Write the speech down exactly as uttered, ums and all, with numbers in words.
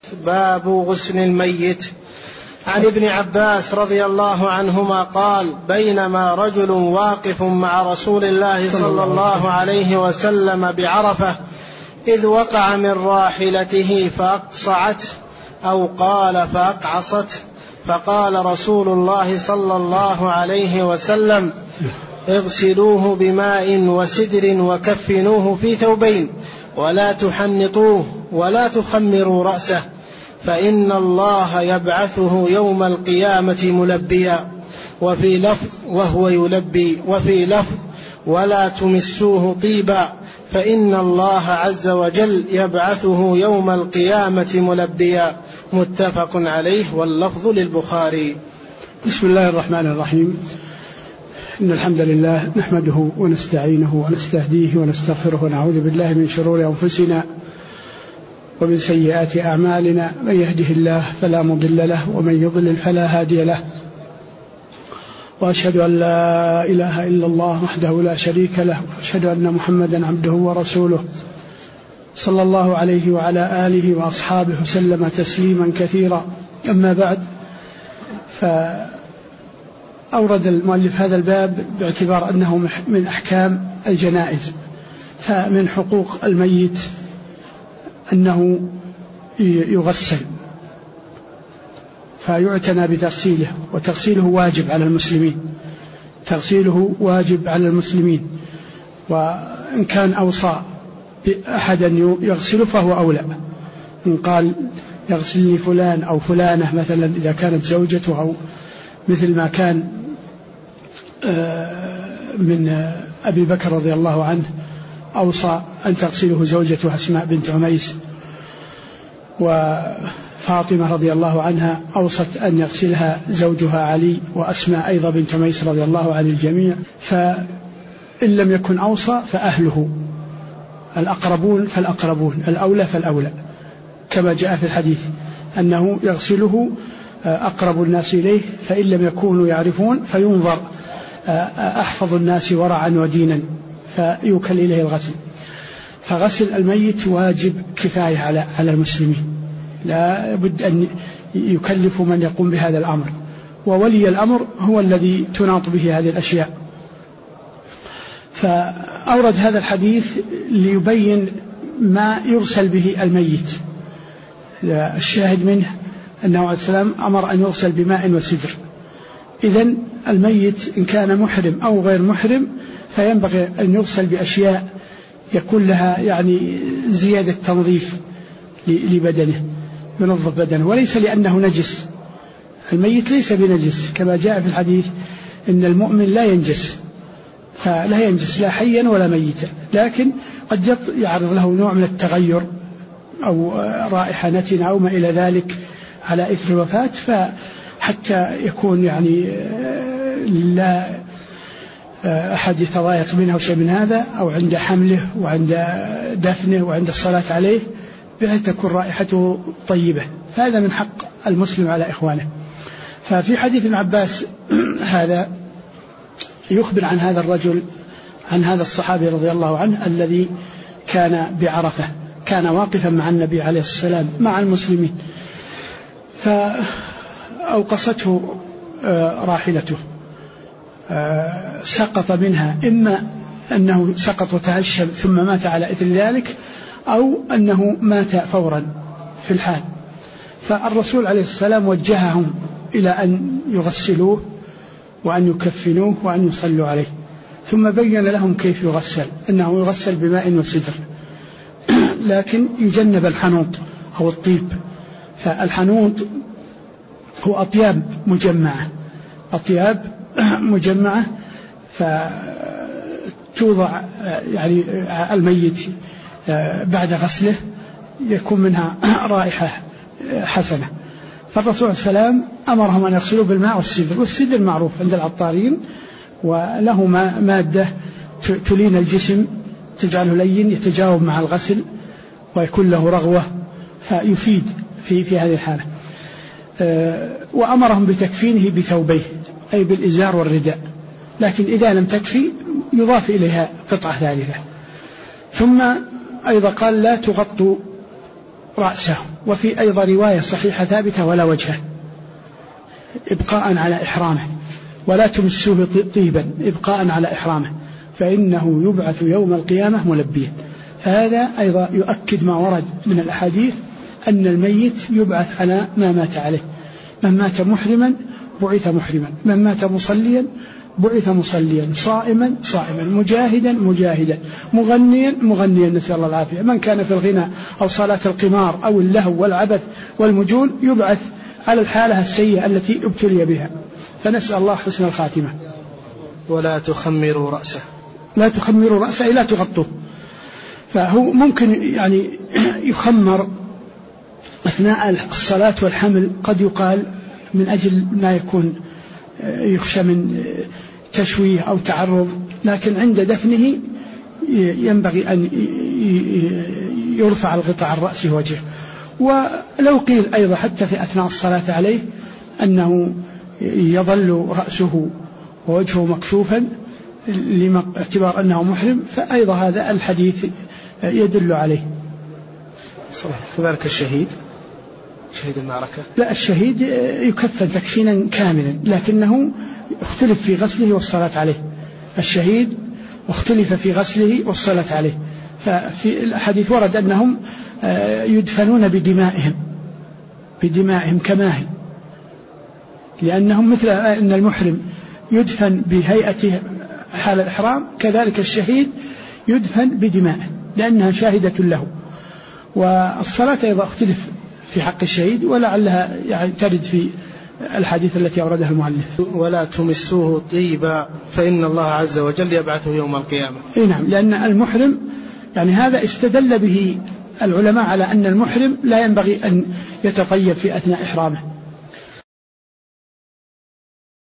باب غسل الميت. عن ابن عباس رضي الله عنهما قال: بينما رجل واقف مع رسول الله صلى الله عليه وسلم بعرفة إذ وقع من راحلته فأقصعته أو قال فأقعصته، فقال رسول الله صلى الله عليه وسلم: اغسلوه بماء وسدر وكفنوه في ثوبين ولا تحنطوه ولا تخمروا رأسه، فإن الله يبعثه يوم القيامة ملبيا. وفي لفظ: وهو يلبي. وفي لفظ: ولا تمسوه طيبا، فإن الله عز وجل يبعثه يوم القيامة ملبيا. متفق عليه، واللفظ للبخاري. بسم الله الرحمن الرحيم. إن الحمد لله نحمده ونستعينه ونستهديه ونستغفره ونعوذ بالله من شرور أنفسنا ومن سيئات أعمالنا، من يهده الله فلا مضل له ومن يضلل فلا هادي له، وأشهد أن لا إله إلا الله وحده لا شريك له، وأشهد أن محمدا عبده ورسوله صلى الله عليه وعلى آله وأصحابه وسلم تسليما كثيرا. أما بعد، فأورد المؤلف هذا الباب باعتبار أنه من أحكام الجنائز. فمن حقوق الميت أنه يغسل، فيعتنى بتغسيله، وتغسيله واجب على المسلمين، تغسيله واجب على المسلمين. وإن كان أوصى بأحد أن يغسله فهو أولى. إن قال يغسلني فلان أو فلانة مثلا إذا كانت زوجته، أو مثل ما كان من أبي بكر رضي الله عنه أوصى أن تغسله زوجته أسماء بنت عميس، وفاطمة رضي الله عنها أوصت أن يغسلها زوجها علي، وأسماء أيضا بنت عميس رضي الله عن الجميع. فإن لم يكن أوصى فأهله الأقربون فالأقربون، الأولى فالأولى، كما جاء في الحديث أنه يغسله أقرب الناس إليه، فإن لم يكونوا يعرفون فينظر أحفظ الناس ورعا ودينا فيوكل إليه الغسل. فغسل الميت واجب كفاية على على المسلمين، لا بد أن يكلف من يقوم بهذا الأمر، وولي الأمر هو الذي تناط به هذه الأشياء. فأورد هذا الحديث ليبين ما يغسل به الميت. الشاهد منه أنه عليه السلام أمر أن يغسل بماء وسدر. إذن الميت إن كان محرم أو غير محرم فينبغي أن يغسل بأشياء يكون لها يعني زيادة تنظيف لبدنه، ينظف بدنه، وليس لأنه نجس. الميت ليس بنجس، كما جاء في الحديث إن المؤمن لا ينجس، فلا ينجس لا حيا ولا ميتا، لكن قد يعرض له نوع من التغير أو رائحة نتنة أو ما إلى ذلك على إثر الوفاة، فحتى يكون يعني لا أحد يتضايق منه أو شيء من هذا، أو عند حمله وعند دفنه وعند الصلاة عليه، بحيث تكون رائحته طيبة. فهذا من حق المسلم على إخوانه. ففي حديث ابن عباس هذا يخبر عن هذا الرجل، عن هذا الصحابي رضي الله عنه الذي كان بعرفة، كان واقفا مع النبي عليه السلام مع المسلمين، فأوقصته راحلته، سقط منها، إما أنه سقط وتهشم ثم مات على إثر ذلك، أو أنه مات فورا في الحال. فالرسول عليه السلام وجههم إلى أن يغسلوه وأن يكفنوه وأن يصلوا عليه، ثم بين لهم كيف يغسل، أنه يغسل بماء وسدر، لكن يجنب الحنوط أو الطيب. فالحنوط هو أطياب مجمعة، أطياب مجمعة فتوضع يعني الميت بعد غسله يكون منها رائحة حسنة. فالرسول صلى الله عليه وسلم أمرهم أن يغسلوا بالماء والسدر، والسدر معروف عند العطارين، وله مادة تلين الجسم تجعله لين يتجاوب مع الغسل ويكون له رغوة، فيفيد في في هذه الحالة. وأمرهم بتكفينه بثوبيه، أي بالإزار والرداء، لكن إذا لم تكفي يضاف إليها قطعة ثالثة. ثم أيضا قال لا تغطوا رأسه. وفي أيضا رواية صحيحة ثابتة ولا وجهه إبقاء على إحرامه، ولا تمسوه طيبا إبقاء على إحرامه فإنه يبعث يوم القيامة ملبيا. فهذا أيضا يؤكد ما ورد من الأحاديث أن الميت يبعث على ما مات عليه. من مات محرما بعث محرما، من مات مصليا بعث مصليا، صائما صائما، مجاهدا مجاهدا، مغنيا مغنيا، نسأل الله العافية. من كان في الغنى أو صلاة القمار أو اللهو والعبث والمجون يبعث على الحالة السيئة التي ابتلي بها. فنسأل الله حسن الخاتمة. ولا تخمروا رأسه، لا تخمروا رأسه لا تغطوه. فهو ممكن يعني يخمر أثناء الصلاة والحمل، قد يقال من أجل ما يكون يخشى من تشويه أو تعرض، لكن عند دفنه ينبغي أن يرفع الغطاء عن رأسه وجهه. ولو قيل أيضا حتى في أثناء الصلاة عليه أنه يظل رأسه ووجهه مكشوفا لاعتبار أنه محرم، فأيضا هذا الحديث يدل عليه. كذلك الشهيد، شهيد المعركة، لا الشهيد يكفن تكفينا كاملا، لكنه اختلف في غسله والصلاة عليه. الشهيد اختلف في غسله والصلاة عليه. ففي الحديث ورد أنهم يدفنون بدمائهم بدمائهم كماهي، لأنهم مثل أن المحرم يدفن بهيئة حال الإحرام، كذلك الشهيد يدفن بدمائه لأنها شاهدة له. والصلاة أيضا اختلف في حق الشهيد، ولعلها يعني ترد في الحديث التي أوردها المؤلف. ولا تمسوه طيبا فإن الله عز وجل يبعثه يوم القيامة. إيه نعم، لأن المحرم يعني هذا استدل به العلماء على أن المحرم لا ينبغي أن يتطيب في أثناء إحرامه،